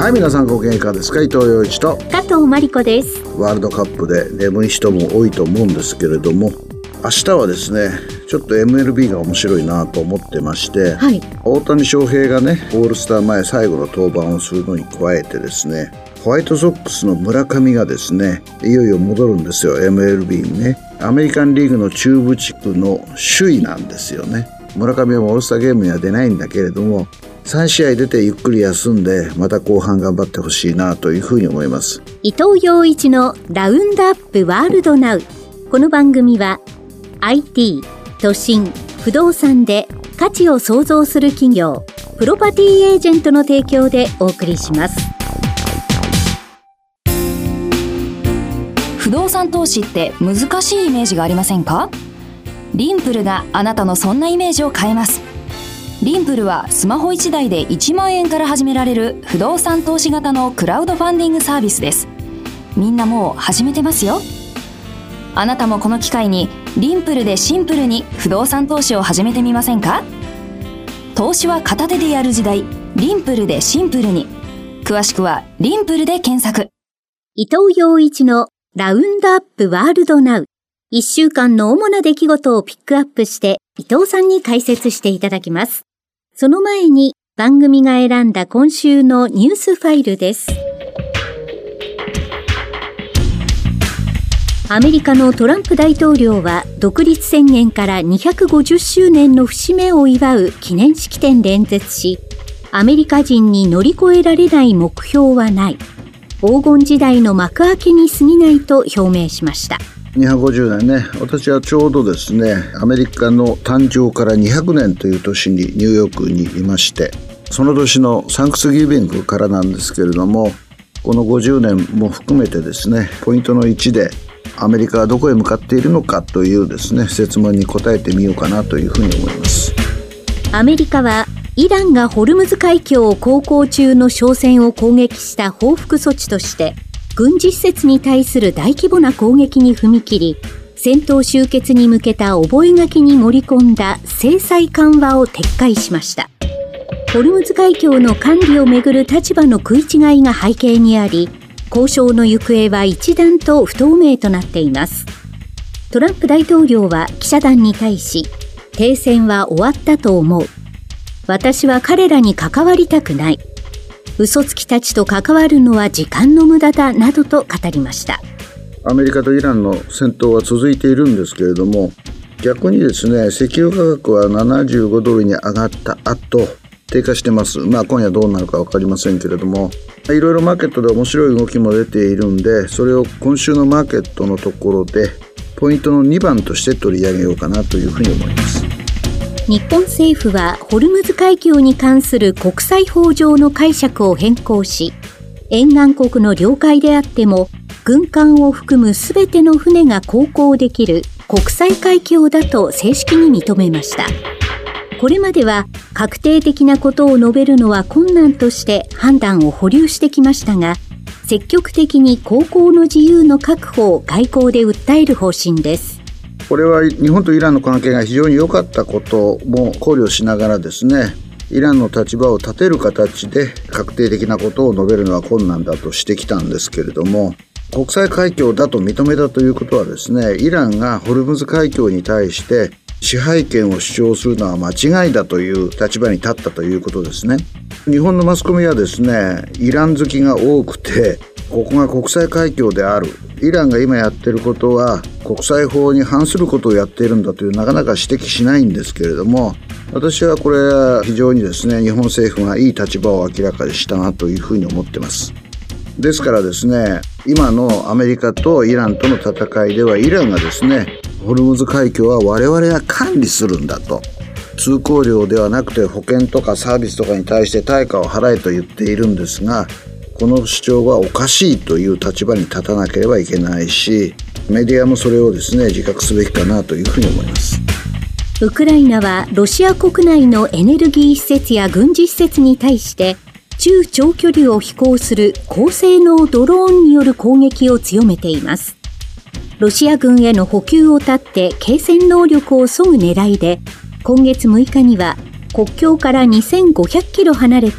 はい、皆さんご機嫌いかがですか。伊藤洋一と加藤真理子です。 ワールドカップで眠い人も多いと思うんですけれども、明日はですねちょっと MLB が面白いなと思ってまして、 はい、 大谷翔平がねオールスター前最後の登板をするのに加えてですね、ホワイトソックスの村上がですねいよいよ戻るんですよ MLB にね。アメリカンリーグの中部地区の首位なんですよね。村上はオールスターゲームには出ないんだけれども、3試合出てゆっくり休んでまた後半頑張ってほしいなというふうに思います。 伊藤洋一のラウンドアップワールドナウ。この番組は IT、都心、不動産で価値を創造する企業プロパティエージェントの提供でお送りします。 不動産投資って難しいイメージがありませんか？リンプルがあなたのそんなイメージを変えます。リンプルはスマホ1台で1万円から始められる不動産投資型のクラウドファンディングサービスです。みんなもう始めてますよ。あなたもこの機会にリンプルでシンプルに不動産投資を始めてみませんか？投資は片手でやる時代、リンプルでシンプルに。詳しくはリンプルで検索。 伊藤洋一のラウンドアップワールドナウ。1週間の主な出来事をピックアップして伊藤さんに解説していただきます。その前に番組が選んだ今週のニュースファイルです。アメリカのトランプ大統領は独立宣言から250周年の節目を祝う記念式典で演説し、アメリカ人に乗り越えられない目標はない。黄金時代の幕開けに過ぎないと表明しました。 250年ね、私はちょうどですねアメリカの誕生から200年という年にニューヨークにいまして、その年のサンクスギビングからなんですけれども、この50年も含めてですねポイントの1でアメリカはどこへ向かっているのかというですね質問に答えてみようかなというふうに思います。 アメリカはイランがホルムズ海峡を航行中の商船を攻撃した報復措置として軍事施設に対する大規模な攻撃に踏み切り、戦闘終結に向けた覚書に盛り込んだ制裁緩和を撤回しました。ホルムズ海峡の管理をめぐる立場の食い違いが背景にあり、交渉の行方は一段と不透明となっています。トランプ大統領は記者団に対し、停戦は終わったと思う。私は彼らに関わりたくない。嘘つきたちと関わるのは時間の無駄だなどと語りました。 アメリカとイランの戦闘は続いているんですけれども、逆にですね石油価格は75ドルに上がった後低下してます。今夜どうなるか分かりませんけれども、いろいろマーケットで面白い動きも出ているんで、それを今週のマーケットのところでポイントの2番として取り上げようかなというふうに思います。 日本政府はホルムズ海峡に関する国際法上の解釈を変更し、沿岸国の領海であっても軍艦を含むすべての船が航行できる国際海峡だと正式に認めました。これまでは確定的なことを述べるのは困難として判断を保留してきましたが、積極的に航行の自由の確保を外交で訴える方針です。 これは日本とイランの関係が非常に良かったことも考慮しながらですね、イランの立場を立てる形で確定的なことを述べるのは困難だとしてきたんですけれども、国際海峡だと認めたということはですね、イランがホルムズ海峡に対して支配権を主張するのは間違いだという立場に立ったということですね。日本のマスコミはですねイラン好きが多くて、ここが国際海峡である、イランが今やっていることは国際法に反することをやっているんだというなかなか指摘しないんですけれども、私はこれは非常にですね日本政府がいい立場を明らかにしたなというふうに思ってます。ですからですね、今のアメリカとイランとの戦いではイランがですねホルムズ海峡は我々が管理するんだと、通行料ではなくて保険とかサービスとかに対して対価を払えと言っているんですが、この主張はおかしいという立場に立たなければいけないし、メディアもそれをですね自覚すべきかなというふうに思います。 ウクライナはロシア国内のエネルギー施設や軍事施設に対して中長距離を飛行する高性能ドローンによる攻撃を強めています。ロシア軍への補給を断って継戦能力を削ぐ狙いで、今月6日には国境から2500キロ離れた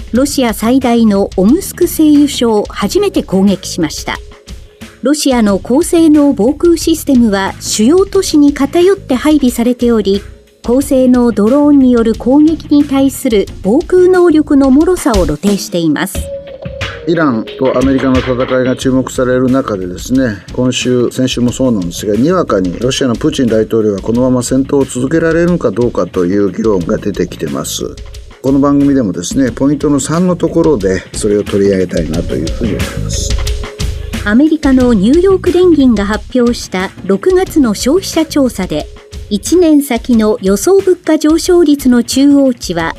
ロシア最大のオムスク製油所を初めて攻撃しました。ロシアの高性能防空システムは主要都市に偏って配備されており、高性能ドローンによる攻撃に対する防空能力の脆さを露呈しています。 イランとアメリカの戦いが注目される中でですね、先週もそうなんですが、にわかにロシアのプーチン大統領がこのまま戦闘を続けられるのかどうかという議論が出てきてます。この番組でもですね、ポイントの3のところでそれを取り上げたいなというふうに思います。 アメリカのニューヨーク連銀が発表した6月の消費者調査で、1年先の予想物価上昇率の中央値は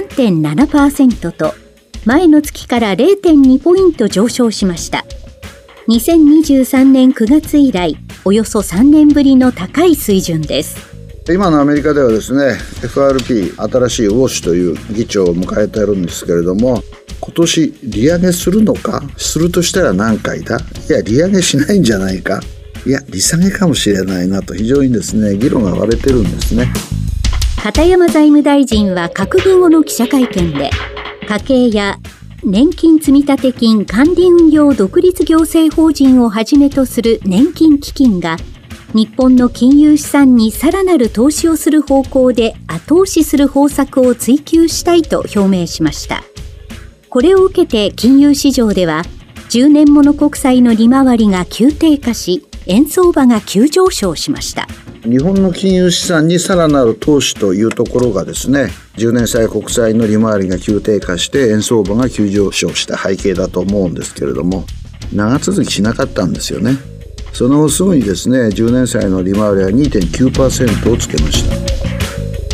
3.7% と、前の月から 0.2 ポイント上昇しました。2023年9月以来、およそ3年ぶりの高い水準です。 今のアメリカではですね、 FRP 新しいウォッシュという議長を迎えているんですけれども、今年利上げするのか、するとしたら何回だ、いや利上げしないんじゃないか、いや利下げかもしれないなと、非常にですね議論が割れてるんですね。 片山財務大臣は閣議後の記者会見で、家計や年金積立金管理運用独立行政法人をはじめとする年金基金が日本の金融資産にさらなる投資をする方向で後押しする方策を追求したいと表明しました。これを受けて金融市場では10年もの国債の利回りが急低下し、円相場が急上昇しました。 日本の金融資産にさらなる投資というところがですね、10年債国債の利回りが急低下して円相場が急上昇した背景だと思うんですけれども、長続きしなかったんですよね。その後すぐにですね、10年債の利回りは 2.9% をつけました。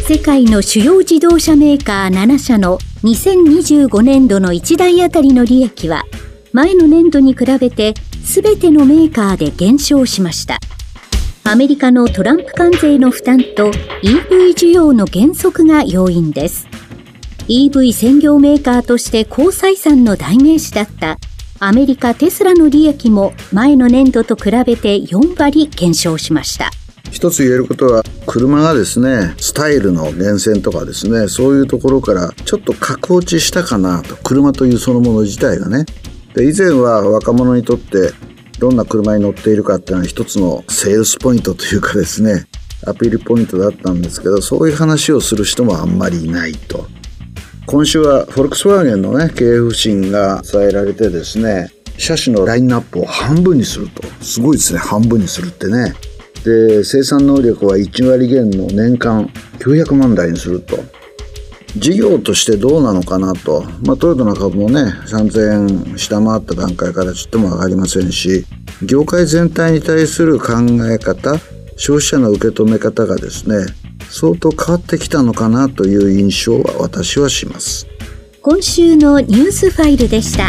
世界の主要自動車メーカー7社の2025年度の1台あたりの利益は前の年度に比べて全てのメーカーで減少しました。アメリカのトランプ関税の負担と EV 需要の減速が要因です。EV 専業メーカーとして高採算の代名詞だったアメリカテスラの利益も前の年度と比べて4割減少しました。 一つ言えることは、車がですね、スタイルの源泉とかですね、そういうところからちょっと格落ちしたかなと、車というそのもの自体がね。で、以前は若者にとってどんな車に乗っているかっていうのは一つのセールスポイントというかですね、アピールポイントだったんですけど、そういう話をする人もあんまりいないと。今週はフォルクスワーゲンのね、経営不振が伝えられてですね、車種のラインナップを半分にすると。すごいですね、半分にするってね。で、生産能力は1割減の年間900万台にすると。事業としてどうなのかなと。トヨタの株もね、3000円下回った段階からちょっとも上がりませんし、業界全体に対する考え方、消費者の受け止め方がですね、相当変わってきたのかなという印象は私はします。 今週のニュースファイルでした。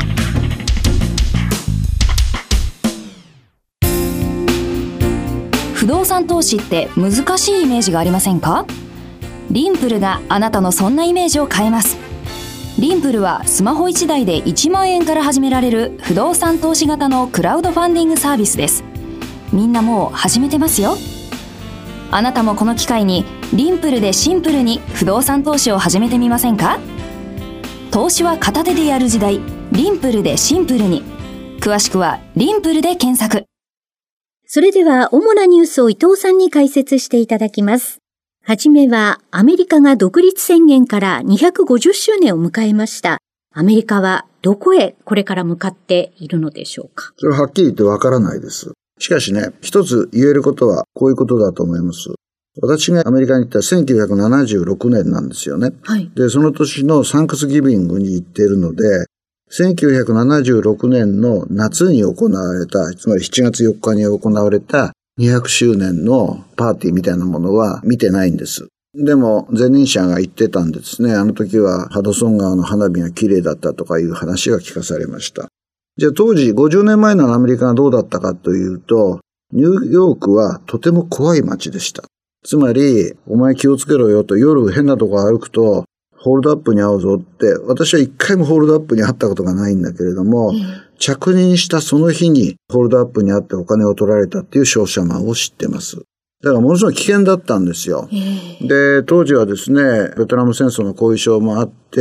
不動産投資って難しいイメージがありませんか？リンプルがあなたのそんなイメージを変えます。リンプルはスマホ1台で1万円から始められる不動産投資型のクラウドファンディングサービスです。みんなもう始めてますよ。あなたもこの機会にリンプルでシンプルに不動産投資を始めてみませんか？投資は片手でやる時代、リンプルでシンプルに。詳しくはリンプルで検索。 それでは主なニュースを伊藤さんに解説していただきます。はじめはアメリカが独立宣言から250周年を迎えました。アメリカはどこへこれから向かっているのでしょうか？ それははっきり言ってわからないです。しかしね、一つ言えることはこういうことだと思います。私がアメリカに行った1976年なんですよね。 はい。 で、その年のサンクスギビングに行っているので、1976年の夏に行われた、つまり7月4日に行われた200周年のパーティーみたいなものは見てないんです。でも前任者が言ってたんですね。あの時はハドソン川の花火が綺麗だったとかいう話が聞かされました。じゃあ当時50年前のアメリカがどうだったかというと、ニューヨークはとても怖い街でした。つまり、お前気をつけろよと、夜変なとこ歩くとホールドアップに遭うぞって、私は一回もホールドアップに遭ったことがないんだけれども、着任したその日にホールドアップに遭ってお金を取られたっていう商社マンを知ってます。だからものすごい危険だったんですよ。で、当時はですね、ベトナム戦争の後遺症もあって、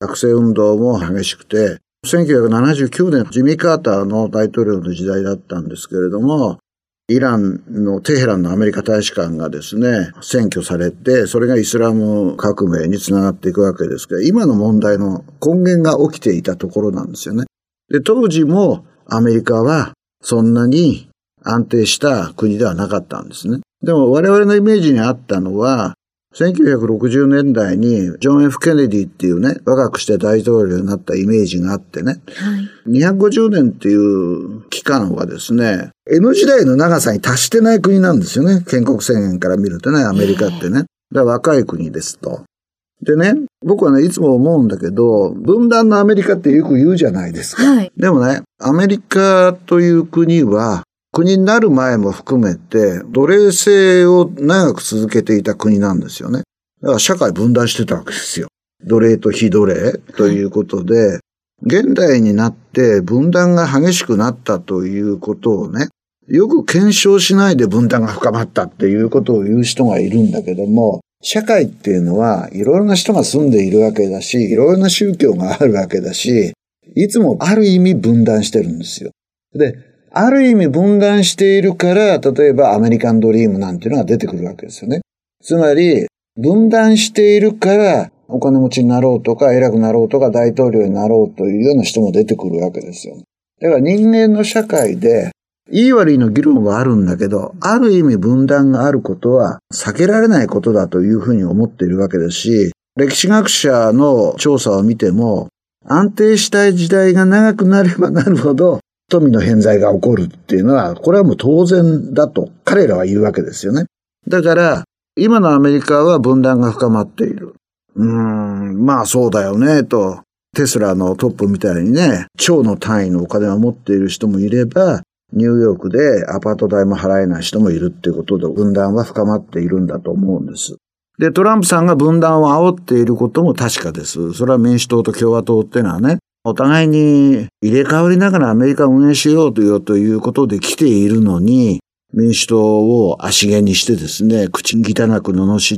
学生運動も激しくて、1979年、ジミー・カーターの大統領の時代だったんですけれども、イランのテヘランのアメリカ大使館がですね、占拠されて、それがイスラム革命につながっていくわけですけど、今の問題の根源が起きていたところなんですよね。で、当時もアメリカはそんなに安定した国ではなかったんですね。でも我々のイメージにあったのは、1960年代にジョン・ F ・ケネディっていうね、若くして大統領になったイメージがあってね、250年っていう期間はですね、N 時代の長さに達してない国なんですよね。建国宣言から見るとね、アメリカってね。だから若い国ですと。でね、僕はね、いつも思うんだけど、分断のアメリカってよく言うじゃないですか。でもね、アメリカという国は、国になる前も含めて、奴隷制を長く続けていた国なんですよね。だから社会分断してたわけですよ。奴隷と非奴隷ということで、現代になって分断が激しくなったということをね、よく検証しないで分断が深まったっていうことを言う人がいるんだけども、社会っていうのはいろいろな人が住んでいるわけだし、いろいろな宗教があるわけだし、いつもある意味分断してるんですよ。で、ある意味分断しているから、例えばアメリカンドリームなんていうのが出てくるわけですよね。つまり、分断しているから、お金持ちになろうとか、偉くなろうとか、大統領になろうというような人も出てくるわけですよ。だから人間の社会で、いい悪いの議論はあるんだけど、ある意味分断があることは避けられないことだというふうに思っているわけですし、歴史学者の調査を見ても、安定したい時代が長くなればなるほど、富の偏在が起こるっていうのは、これはもう当然だと彼らは言うわけですよね。だから、今のアメリカは分断が深まっている。まあそうだよね、と。テスラのトップみたいにね、超の単位のお金を持っている人もいれば、ニューヨークでアパート代も払えない人もいるっていうことで、分断は深まっているんだと思うんです。で、トランプさんが分断を煽っていることも確かです。それは民主党と共和党っていうのはね、お互いに入れ替わりながらアメリカを運営しようということで来ているのに、民主党を足毛にしてですね、口汚く罵って、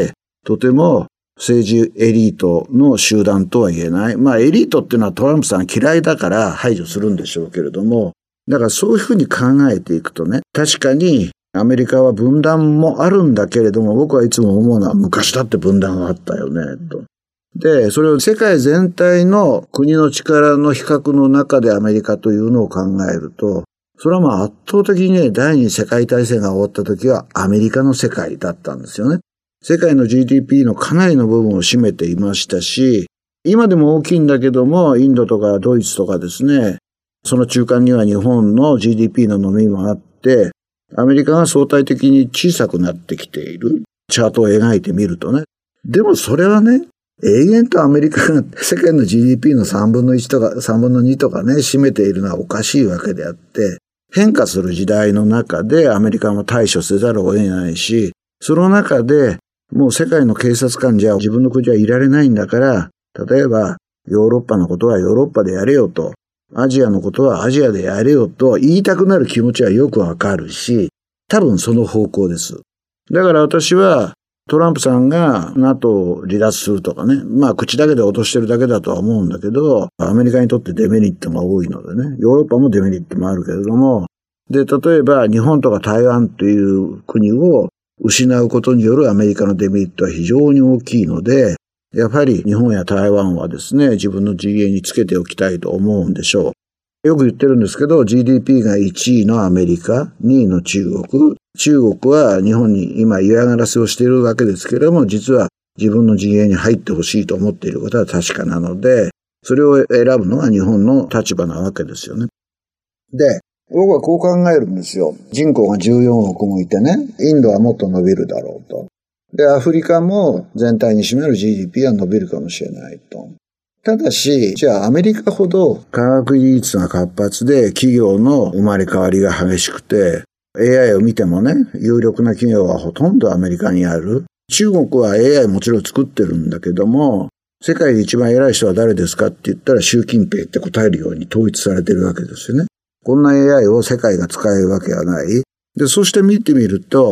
とても政治エリートの集団とは言えない。まあエリートっていうのはトランプさん嫌いだから排除するんでしょうけれども、だからそういうふうに考えていくとね、確かにアメリカは分断もあるんだけれども、僕はいつも思うのは昔だって分断があったよね、と。で、それを世界全体の国の力の比較の中でアメリカというのを考えると、それはまあ圧倒的にね、第二次世界大戦が終わった時はアメリカの世界だったんですよね。世界の GDP のかなりの部分を占めていましたし、今でも大きいんだけども、インドとかドイツとかですね、その中間には日本の GDP の伸びもあって、アメリカが相対的に小さくなってきている。チャートを描いてみるとね。でもそれはね、永遠とアメリカが世界の GDP の3分の1とか3分の2とかね、占めているのはおかしいわけであって、変化する時代の中でアメリカも対処せざるを得ないし、その中でもう世界の警察官じゃ自分の国はいられないんだから、例えばヨーロッパのことはヨーロッパでやれよと、アジアのことはアジアでやれよと言いたくなる気持ちはよくわかるし、多分その方向です。だから私は、トランプさんが NATO を離脱するとかね。まあ口だけで落としてるだけだとは思うんだけど、アメリカにとってデメリットが多いのでね。ヨーロッパもデメリットもあるけれども。で、例えば日本とか台湾という国を失うことによるアメリカのデメリットは非常に大きいので、やはり日本や台湾はですね、自分の陣営につけておきたいと思うんでしょう。よく言ってるんですけど、GDP が1位のアメリカ、2位の中国。中国は日本に今嫌がらせをしているわけですけれども、実は自分の陣営に入ってほしいと思っていることは確かなので、それを選ぶのが日本の立場なわけですよね。で、僕はこう考えるんですよ。人口が14億もいてね、インドはもっと伸びるだろうと。で、アフリカも全体に占める GDP は伸びるかもしれないと。ただし、じゃあアメリカほど科学技術が活発で企業の生まれ変わりが激しくて、AI を見てもね、有力な企業はほとんどアメリカにある。中国は AI もちろん作ってるんだけども、世界で一番偉い人は誰ですかって言ったら習近平って答えるように統一されてるわけですよね。こんな AI を世界が使えるわけはない。で、そして見てみると、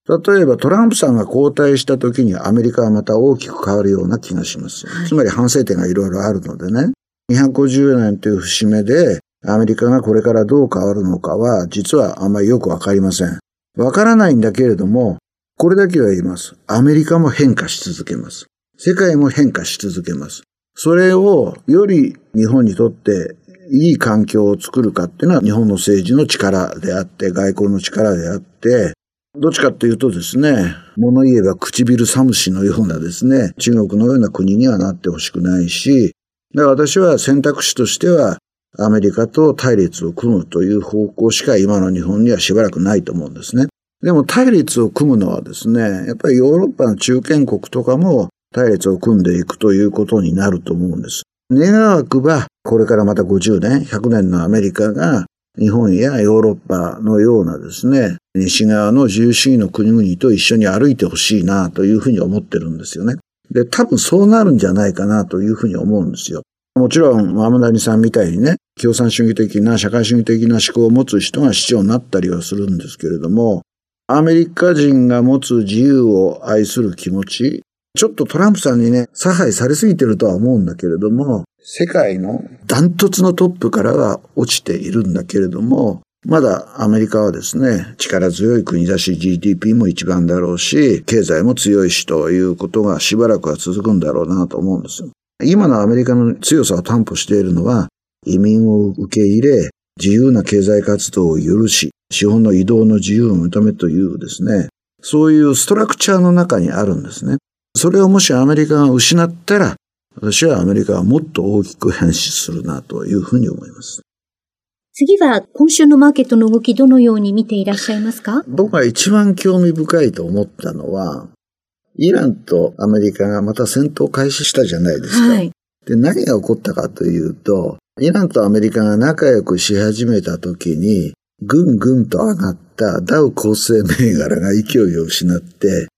例えばトランプさんが交代した時にアメリカはまた大きく変わるような気がします。つまり反省点がいろいろあるのでね。250年という節目でアメリカがこれからどう変わるのかは実はあんまりよくわかりません。わからないんだけれども、これだけは言います。アメリカも変化し続けます。世界も変化し続けます。それをより日本にとっていい環境を作るかっていうのは日本の政治の力であって、外交の力であって、どっちかっていうとですね、物言えば唇寒しのようなですね、中国のような国にはなってほしくないし、だから私は選択肢としてはアメリカと対立を組むという方向しか今の日本にはしばらくないと思うんですね。でも対立を組むのはですね、やっぱりヨーロッパの中堅国とかも対立を組んでいくということになると思うんです。願わくば、これからまた50年、100年のアメリカが日本やヨーロッパのようなですね、西側の自由主義の国々と一緒に歩いてほしいなというふうに思ってるんですよね。で、多分そうなるんじゃないかなというふうに思うんですよ。もちろん、天谷さんみたいにね、共産主義的な、社会主義的な思考を持つ人が市長になったりはするんですけれども、アメリカ人が持つ自由を愛する気持ち、ちょっとトランプさんにね、差配されすぎてるとは思うんだけれども、世界のダントツのトップからは落ちているんだけれども、まだアメリカはですね、力強い国だし、GDP も一番だろうし、経済も強いしということがしばらくは続くんだろうなと思うんですよ。今のアメリカの強さを担保しているのは、移民を受け入れ、自由な経済活動を許し、資本の移動の自由を認めというですね、そういうストラクチャーの中にあるんですね。それをもしアメリカが失ったら、私はアメリカはもっと大きく変質するなというふうに思います。 次は今週のマーケットの動きどのように見ていらっしゃいますか？ 僕が一番興味深いと思ったのは、イランとアメリカがまた戦闘を開始したじゃないですか。はい。で、何が起こったかというと、イランとアメリカが仲良くし始めた時に、ぐんぐんと上がったダウ構成銘柄が勢いを失って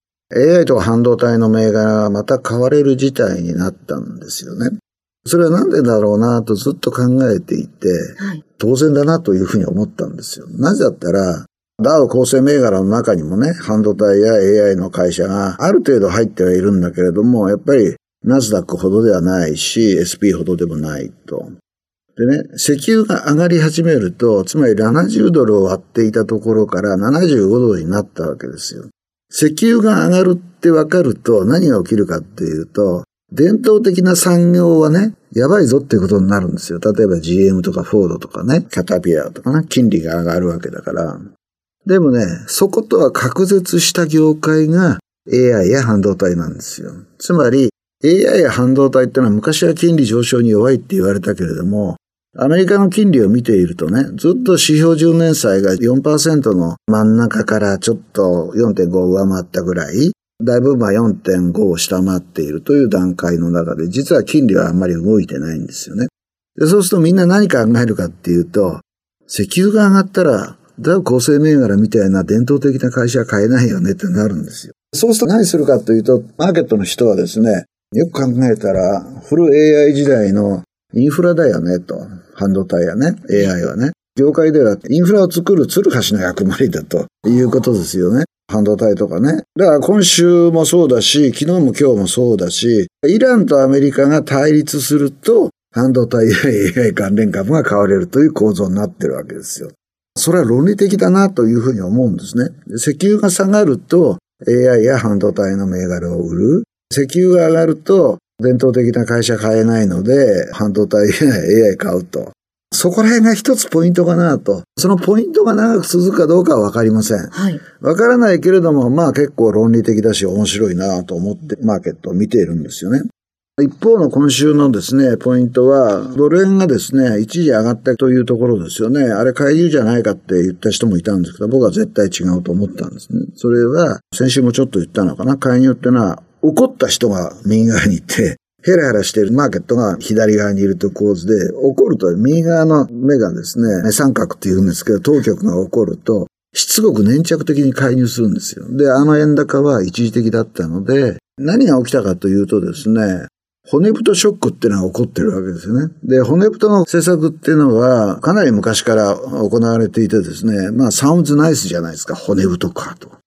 、AI とか半導体の銘柄がまた買われる事態になったんですよね。それはなんでだろうなとずっと考えていて、はい、当然だなというふうに思ったんですよ。なぜだったら、ダウ構成銘柄の中にもね、半導体や AI の会社がある程度入ってはいるんだけれども、やっぱりナスダックほどではないし、SP ほどでもないと。でね、石油が上がり始めると、つまり70ドルを割っていたところから75ドルになったわけですよ。石油が上がるって分かると何が起きるかっていうと、伝統的な産業はね、やばいぞっていうことになるんですよ。例えば GM とかフォードとかね、キャタピラーとかね、金利が上がるわけだから。でもね、そことは隔絶した業界が AI や半導体なんですよ。つまり AI や半導体ってのは昔は金利上昇に弱いって言われたけれども、アメリカの金利を見ているとね、ずっと指標10年債が 4% の真ん中からちょっと 4.5 上回ったぐらい、だいぶ4.5 を下回っているという段階の中で、実は金利はあんまり動いてないんですよね。で、そうするとみんな何考えるかっていうと、石油が上がったら、ダウ構成銘柄みたいな伝統的な会社は買えないよねってなるんですよ。そうすると何するかというと、マーケットの人はですね、よく考えたら、フル AI 時代のインフラだよねと。半導体やね、AI はね。業界ではインフラを作るツルハシの役割だということですよね。半導体とかね。だから今週もそうだし、昨日も今日もそうだし、イランとアメリカが対立すると、半導体や AI 関連株が買われるという構造になってるわけですよ。それは論理的だなというふうに思うんですね。石油が下がると AI や半導体の銘柄を売る。石油が上がると伝統的な会社買えないので半導体や AI 買うと。そこら辺が一つポイントかなと。そのポイントが長く続くかどうかはわかりません。はい。わからないけれども、結構論理的だし面白いなと思ってマーケットを見ているんですよね。一方の今週のですね、ポイントは、ドル円がですね、一時上がったというところですよね。あれ介入じゃないかって言った人もいたんですけど、僕は絶対違うと思ったんですね。それは、先週もちょっと言ったのかな。介入ってのは、怒った人が右側にいて、ヘラヘラしているマーケットが左側にいるという構図で、怒ると右側の目がですね、三角って言うんですけど、当局が怒ると、しつこく粘着的に介入するんですよ。で、円高は一時的だったので、何が起きたかというとですね、骨太ショックっていうのが起こってるわけですよね。で、骨太の政策っていうのはかなり昔から行われていてですね、サウンズナイスじゃないですか、骨太かと。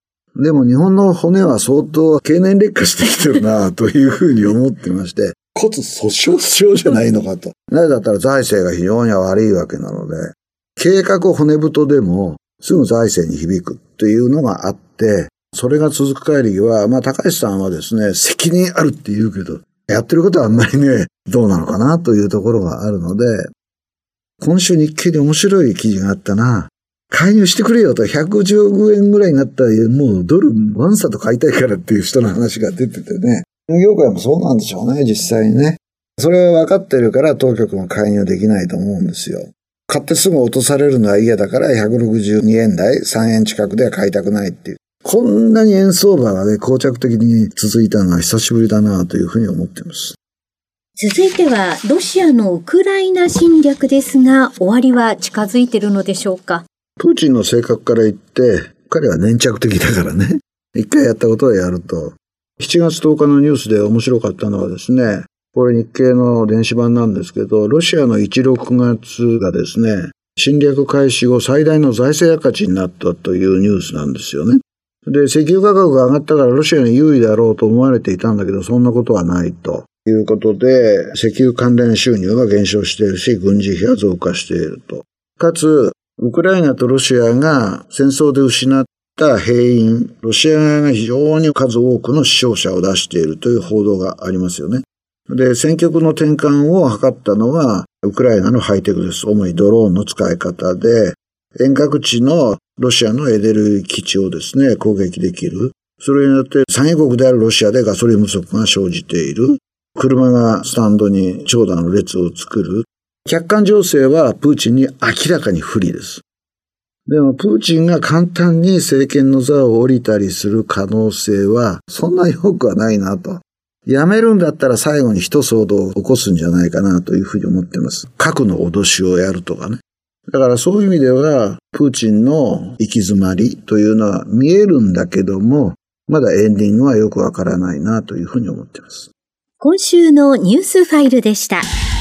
でも日本の骨は相当経年劣化してきてるなというふうに思ってまして、骨粗鬆症じゃないのかと。なぜだったら財政が非常に悪いわけなので、計画骨太でもすぐ財政に響くというのがあって、それが続く限りは、高橋さんはですね、責任あるって言うけど、やってることはあんまりね、どうなのかなというところがあるので、今週日経で面白い記事があったな。介入してくれよと、110億円ぐらいになったら、もうドルワンサと買いたいからっていう人の話が出ててね。業界もそうなんでしょうね、実際にね。それは分かってるから当局も介入できないと思うんですよ。買ってすぐ落とされるのは嫌だから162円台、3円近くでは買いたくないっていう。こんなに円相場がね、膠着的に続いたのは久しぶりだなというふうに思っています。 続いては、ロシアのウクライナ侵略ですが、終わりは近づいているのでしょうか。 プーチンの性格から言って、彼は粘着的だからね。一回やったことをやると。7月10日のニュースで面白かったのはですね、これ日経の電子版なんですけど、ロシアの1、6月がですね、侵略開始後最大の財政赤字になったというニュースなんですよね。で、石油価格が上がったからロシアに有利だろうと思われていたんだけど、そんなことはないということで、石油関連収入が減少しているし、軍事費が増加していると。かつ、ウクライナとロシアが戦争で失った兵員、ロシア側が非常に数多くの死傷者を出しているという報道がありますよね。で、戦局の転換を図ったのは、ウクライナのハイテクです。主にドローンの使い方で、遠隔地のロシアのエネルギー基地をですね、攻撃できる。それによって産油国であるロシアでガソリン不足が生じている。車がスタンドに長蛇の列を作る。客観情勢はプーチンに明らかに不利です。でもプーチンが簡単に政権の座を降りたりする可能性はそんなに多くはないなと。やめるんだったら最後に一騒動を起こすんじゃないかなというふうに思っています。核の脅しをやるとかね。だからそういう意味ではプーチンの行き詰まりというのは見えるんだけども、まだエンディングはよくわからないなというふうに思っています。 今週のニュースファイルでした。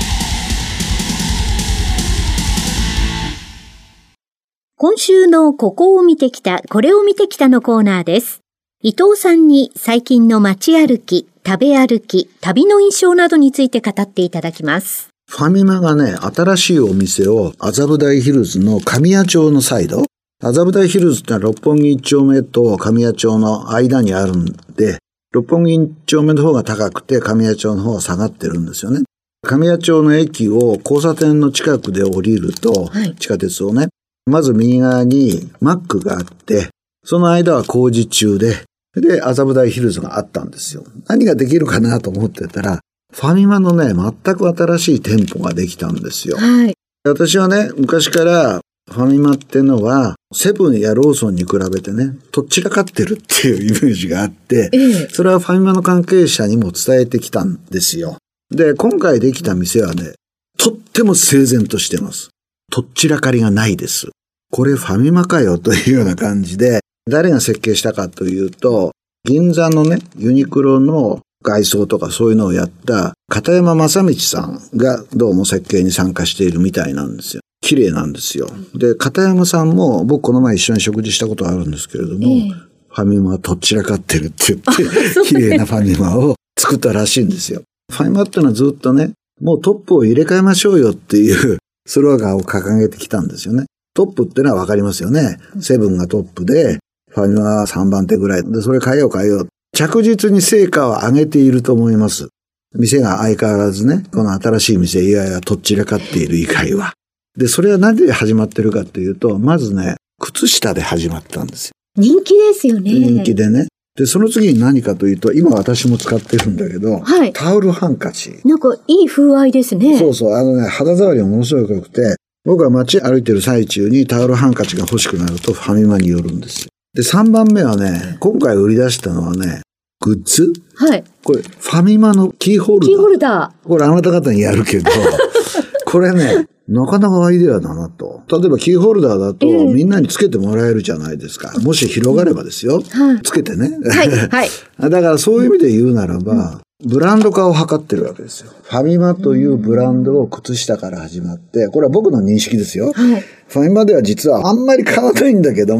今週のここを見てきた、これを見てきたのコーナーです。伊藤さんに最近の街歩き、食べ歩き、旅の印象などについて語っていただきます。 ファミマがね、新しいお店を麻布台ヒルズの神谷町のサイド。麻布台ヒルズってのは六本木1丁目と神谷町の間にあるんで、六本木1丁目の方が高くて神谷町の方が下がってるんですよね。神谷町の駅を交差点の近くで降りると、地下鉄をね、まず右側にマックがあって、その間は工事中で、麻布台ヒルズがあったんですよ。何ができるかなと思ってたら、ファミマのね、全く新しい店舗ができたんですよ。はい、私はね、昔からファミマってのは、セブンやローソンに比べてね、とっちらかってるっていうイメージがあって、それはファミマの関係者にも伝えてきたんですよ。で、今回できた店はね、とっても整然としてます。とっちらかりがないです。これファミマかよというような感じで、誰が設計したかというと、銀座のね、ユニクロの外装とかそういうのをやった片山正道さんがどうも設計に参加しているみたいなんですよ。綺麗なんですよ。で、片山さんも僕この前一緒に食事したことあるんですけれども、ファミマはとっちらかってるって言って綺麗なファミマを作ったらしいんですよ。ファミマってのはずっとね、もうトップを入れ替えましょうよっていうスローガンを掲げてきたんですよね。トップってのはわかりますよね。セブンがトップで、ファミマは3番手ぐらいで、それ変えよう。着実に成果を上げていると思います。店が相変わらずね、この新しい店以外はとっちらかっている以外は。で、それは何で始まってるかっていうと、まずね、靴下で始まったんですよ。 人気ですよね。 人気でね。で、その次に何かというと、今私も使ってるんだけど、タオルハンカチ。 なんかいい風合いですね。 そうそう、肌触りがものすごく良くて、僕は街歩いてる最中にタオルハンカチが欲しくなるとファミマに寄るんですよ。で、3番目はね、今回売り出したのはね、グッズ？はい。これ、ファミマのキーホルダー。 キーホルダー。 これあなた方にやるけど、これね、なかなかアイデアだなと。例えばキーホルダーだと、みんなにつけてもらえるじゃないですか。もし広がればですよ。つけてね。はい。はい。だからそういう意味で言うならば、ブランド化を図ってるわけですよ。ファミマというブランドを靴下から始まって、これは僕の認識ですよ。はい。ファミマでは実はあんまり買わないんだけども、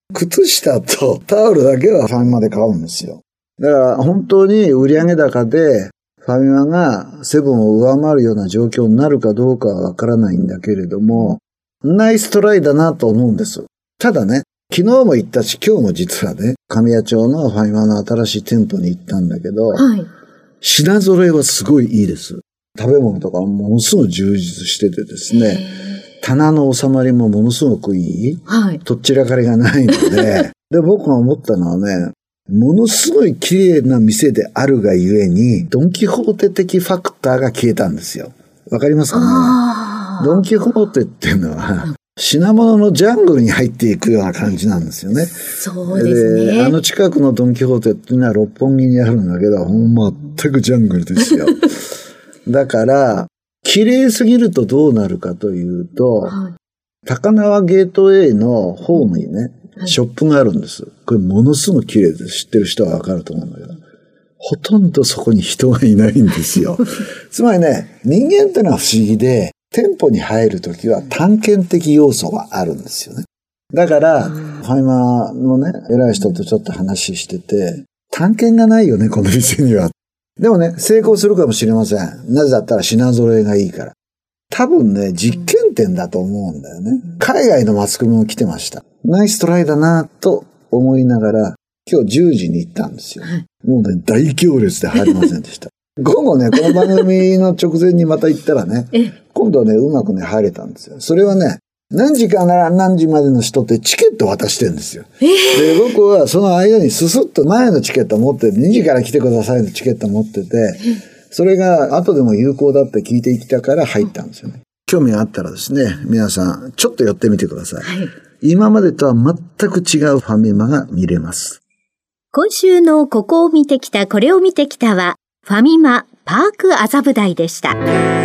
靴下とタオルだけはファミマで買うんですよ。だから本当に売上高でファミマがセブンを上回るような状況になるかどうかはわからないんだけれども、ナイストライだなと思うんです。ただね、昨日も行ったし今日も実はね、神谷町のファミマの新しい店舗に行ったんだけど、はい、品揃えはすごいいいです。食べ物とかものすごい充実しててですね、棚の収まりもものすごくいい、はい、とっちらかりがないので、で、僕が思ったのはね、ものすごい綺麗な店であるがゆえに、ドンキホーテ的ファクターが消えたんですよ。わかりますかね？ドンキホーテっていうのは、品物のジャングルに入っていくような感じなんですよね。 そうですね。 近くのドンキホーテっていうのは六本木にあるんだけど、全くジャングルですよ。だから、綺麗すぎるとどうなるかというと、はい、高輪ゲートウェイのホームにね、ショップがあるんです。これものすごく綺麗です。知ってる人はわかると思うんだけど。ほとんどそこに人がいないんですよ。つまりね、人間ってのは不思議で、店舗に入るときは探検的要素があるんですよね。だから、ファミマのね、偉い人とちょっと話してて、探検がないよね、この店には。でもね、成功するかもしれません。なぜだったら品揃えがいいから。多分ね、実験店だと思うんだよね。海外のマスコミも来てました。ナイストライだなと思いながら、今日10時に行ったんですよ。もうね、大行列で入りませんでした。午後ね、この番組の直前にまた行ったらね、今度はね、うまくね、入れたんですよ。それはね、何時から何時までの人ってチケット渡してるんですよ。で、僕はその間にススッと前のチケット持って、2時から来てくださいのチケット持ってて、それが後でも有効だって聞いてきたから入ったんですよね。興味があったらですね、皆さんちょっと寄ってみてください。はい、今までとは全く違うファミマが見れます。 今週のここを見てきた、これを見てきたは、ファミマパーク麻布台でした。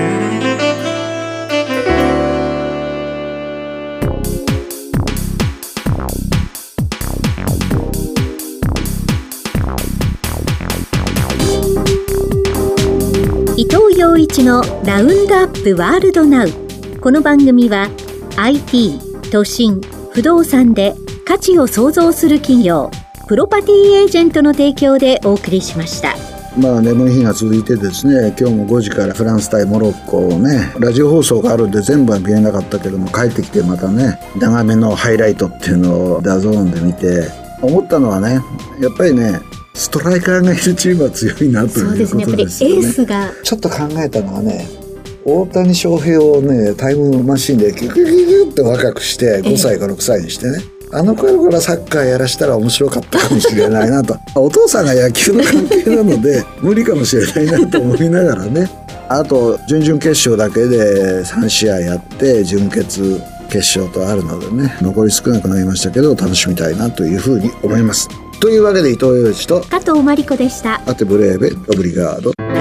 伊藤洋一のラウンドアップワールドナウ。この番組は IT、都心、不動産で価値を創造する企業、プロパティエージェントの提供でお送りしました。 眠い日が続いてですね、今日も5時からフランス対モロッコをね、ラジオ放送があるんで全部は見えなかったけども、帰ってきてまたね、長めのハイライトっていうのをダゾーンで見て思ったのはね、やっぱりね、ストライカーがいるチームは強いなということですよね。そうですね、やっぱりエースが。ちょっと考えたのはね、大谷翔平をね、タイムマシンでギュギュギュギュって若くして5歳か6歳にしてね、あの頃からサッカーやらしたら面白かったかもしれないなと。お父さんが野球の関係なので無理かもしれないなと思いながらね。あと準々決勝だけで3試合やって準決決勝とあるのでね、残り少なくなりましたけど楽しみたいなというふうに思います。というわけで伊藤洋一と加藤真理子でした。 アテブレーベオブリガード。